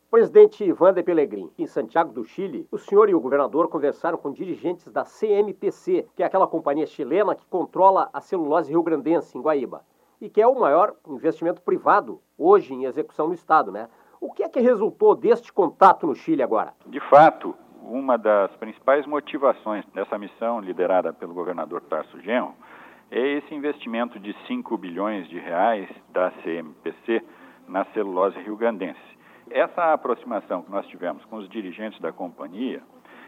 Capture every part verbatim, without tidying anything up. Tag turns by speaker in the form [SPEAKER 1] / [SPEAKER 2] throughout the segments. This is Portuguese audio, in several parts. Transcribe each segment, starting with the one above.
[SPEAKER 1] Presidente Wander Pelegrin, em Santiago do Chile, o senhor e o governador conversaram com dirigentes da C M P C, que é aquela companhia chilena que controla a celulose rio-grandense, em Guaíba, e que é o maior investimento privado hoje em execução no Estado, né? O que é que resultou deste contato no Chile agora?
[SPEAKER 2] De fato, uma das principais motivações dessa missão liderada pelo governador Tarso Genro é esse investimento de cinco bilhões de reais da C M P C na celulose rio-grandense. Essa aproximação que nós tivemos com os dirigentes da companhia,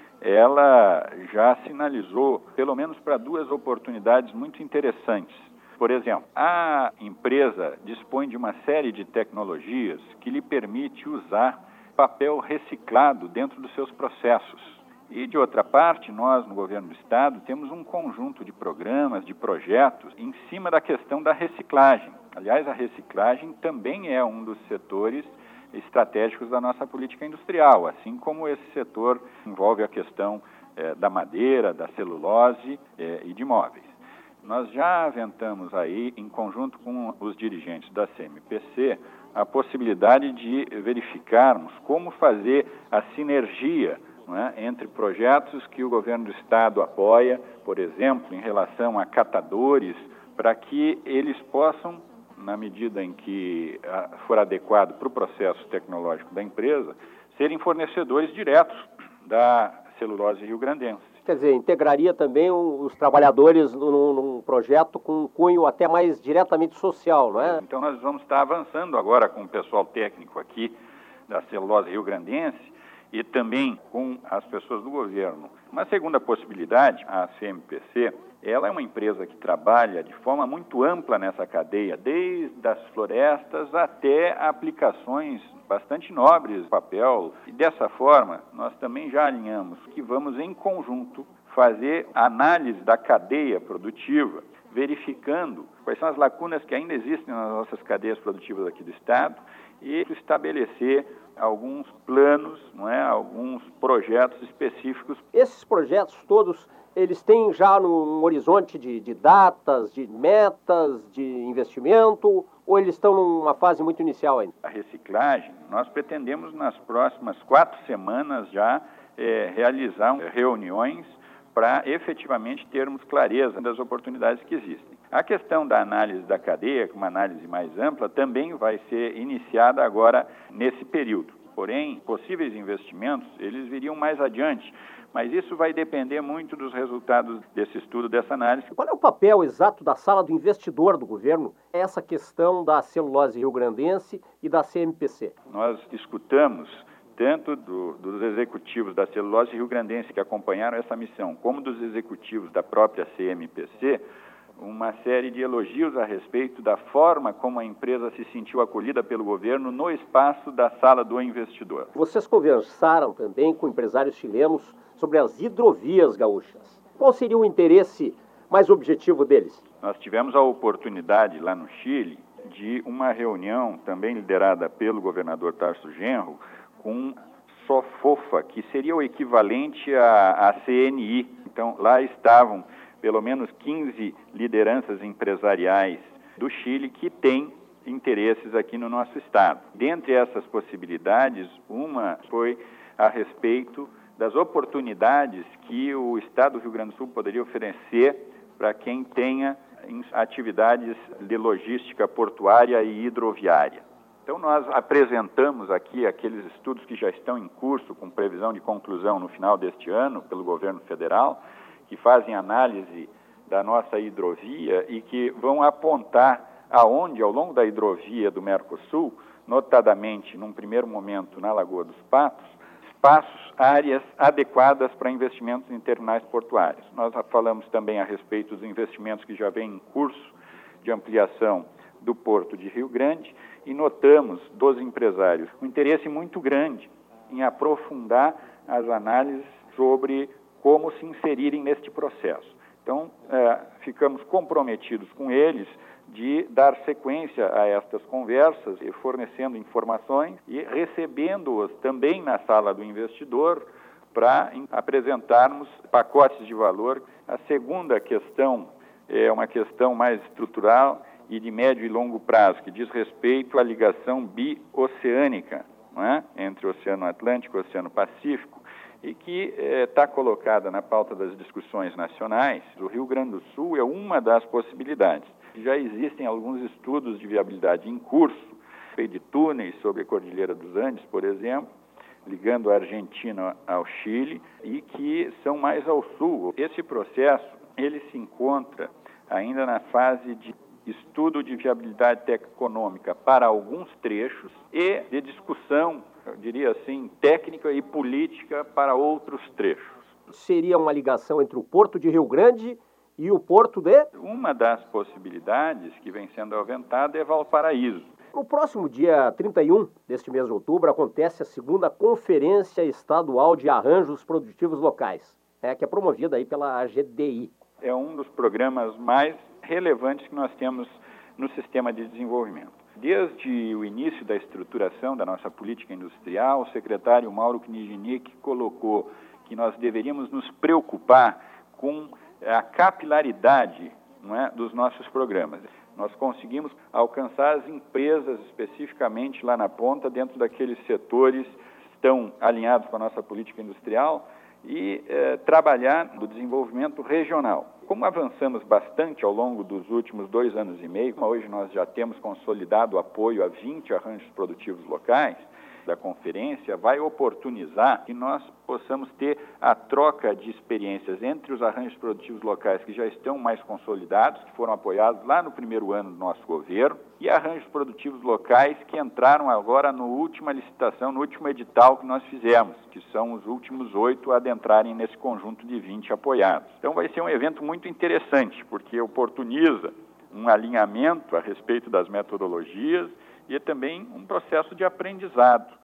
[SPEAKER 2] ela já sinalizou, pelo menos para duas oportunidades muito interessantes. Por exemplo, a empresa dispõe de uma série de tecnologias que lhe permite usar papel reciclado dentro dos seus processos. E, de outra parte, nós, no governo do Estado, temos um conjunto de programas, de projetos, em cima da questão da reciclagem. Aliás, a reciclagem também é um dos setores estratégicos da nossa política industrial, assim como esse setor envolve a questão eh, da madeira, da celulose eh, e de móveis. Nós já aventamos aí, em conjunto com os dirigentes da C M P C, a possibilidade de verificarmos como fazer a sinergia, não é, entre projetos que o governo do Estado apoia, por exemplo, em relação a catadores, para que eles possam, na medida em que for adequado para o processo tecnológico da empresa, serem fornecedores diretos da celulose rio-grandense.
[SPEAKER 1] Quer dizer, integraria também os trabalhadores num, num projeto com um cunho até mais diretamente social, não é?
[SPEAKER 2] Então nós vamos estar avançando agora com o pessoal técnico aqui da celulose rio-grandense e também com as pessoas do governo. Uma segunda possibilidade, a C M P C, ela é uma empresa que trabalha de forma muito ampla nessa cadeia, desde as florestas até aplicações bastante nobres, papel. E dessa forma, nós também já alinhamos que vamos, em conjunto, fazer análise da cadeia produtiva, verificando quais são as lacunas que ainda existem nas nossas cadeias produtivas aqui do Estado e estabelecer alguns planos, não é, alguns projetos específicos.
[SPEAKER 1] Esses projetos todos, eles têm já um horizonte de, de datas, de metas, de investimento, ou eles estão numa fase muito inicial ainda?
[SPEAKER 2] A reciclagem, nós pretendemos nas próximas quatro semanas já é, realizar reuniões para efetivamente termos clareza das oportunidades que existem. A questão da análise da cadeia, uma análise mais ampla, também vai ser iniciada agora nesse período. Porém, possíveis investimentos, eles viriam mais adiante, mas isso vai depender muito dos resultados desse estudo, dessa análise.
[SPEAKER 1] Qual é o papel exato da sala do investidor do governo? Essa questão da celulose rio-grandense e da C M P C.
[SPEAKER 2] Nós escutamos tanto do, dos executivos da celulose rio-grandense que acompanharam essa missão, como dos executivos da própria C M P C, uma série de elogios a respeito da forma como a empresa se sentiu acolhida pelo governo no espaço da sala do investidor.
[SPEAKER 1] Vocês conversaram também com empresários chilenos sobre as hidrovias gaúchas. Qual seria o interesse mais objetivo deles?
[SPEAKER 2] Nós tivemos a oportunidade lá no Chile de uma reunião também liderada pelo governador Tarso Genro com SOFOFA, que seria o equivalente à, à C N I. Então, lá estavam pelo menos quinze lideranças empresariais do Chile que têm interesses aqui no nosso estado. Dentre essas possibilidades, uma foi a respeito das oportunidades que o estado do Rio Grande do Sul poderia oferecer para quem tenha atividades de logística portuária e hidroviária. Então, nós apresentamos aqui aqueles estudos que já estão em curso, com previsão de conclusão no final deste ano, pelo governo federal, que fazem análise da nossa hidrovia e que vão apontar aonde, ao longo da hidrovia do Mercosul, notadamente, num primeiro momento, na Lagoa dos Patos, espaços, áreas adequadas para investimentos em terminais portuários. Nós falamos também a respeito dos investimentos que já vêm em curso de ampliação do Porto de Rio Grande e notamos dos empresários um interesse muito grande em aprofundar as análises sobre como se inserirem neste processo. Então, é, ficamos comprometidos com eles de dar sequência a estas conversas, e fornecendo informações e recebendo-os também na sala do investidor para apresentarmos pacotes de valor. A segunda questão é uma questão mais estrutural e de médio e longo prazo, que diz respeito à ligação bioceânica, não é? Entre entre o Oceano Atlântico e o Oceano Pacífico, e que está eh, colocada na pauta das discussões nacionais. O Rio Grande do Sul é uma das possibilidades. Já existem alguns estudos de viabilidade em curso, de túneis sobre a Cordilheira dos Andes, por exemplo, ligando a Argentina ao Chile, e que são mais ao sul. Esse processo, ele se encontra ainda na fase de estudo de viabilidade econômica para alguns trechos e de discussão, eu diria assim, técnica e política para outros trechos.
[SPEAKER 1] Seria uma ligação entre o Porto de Rio Grande e o Porto de...
[SPEAKER 2] Uma das possibilidades que vem sendo aventada é Valparaíso.
[SPEAKER 1] No próximo dia trinta e um deste mês de outubro acontece a segunda Conferência Estadual de Arranjos Produtivos Locais, né, que é promovida aí pela A G D I.
[SPEAKER 2] É um dos programas mais relevantes que nós temos no sistema de desenvolvimento. Desde o início da estruturação da nossa política industrial, o secretário Mauro Kniznik colocou que nós deveríamos nos preocupar com a capilaridade, não é, dos nossos programas. Nós conseguimos alcançar as empresas especificamente lá na ponta, dentro daqueles setores que estão alinhados com a nossa política industrial, e eh, trabalhar no desenvolvimento regional. Como avançamos bastante ao longo dos últimos dois anos e meio, hoje nós já temos consolidado o apoio a vinte arranjos produtivos locais, da conferência vai oportunizar que nós possamos ter a troca de experiências entre os arranjos produtivos locais que já estão mais consolidados, que foram apoiados lá no primeiro ano do nosso governo, e arranjos produtivos locais que entraram agora na última licitação, no último edital que nós fizemos, que são os últimos oito a adentrarem nesse conjunto de vinte apoiados. Então vai ser um evento muito interessante, porque oportuniza um alinhamento a respeito das metodologias e também um processo de aprendizado.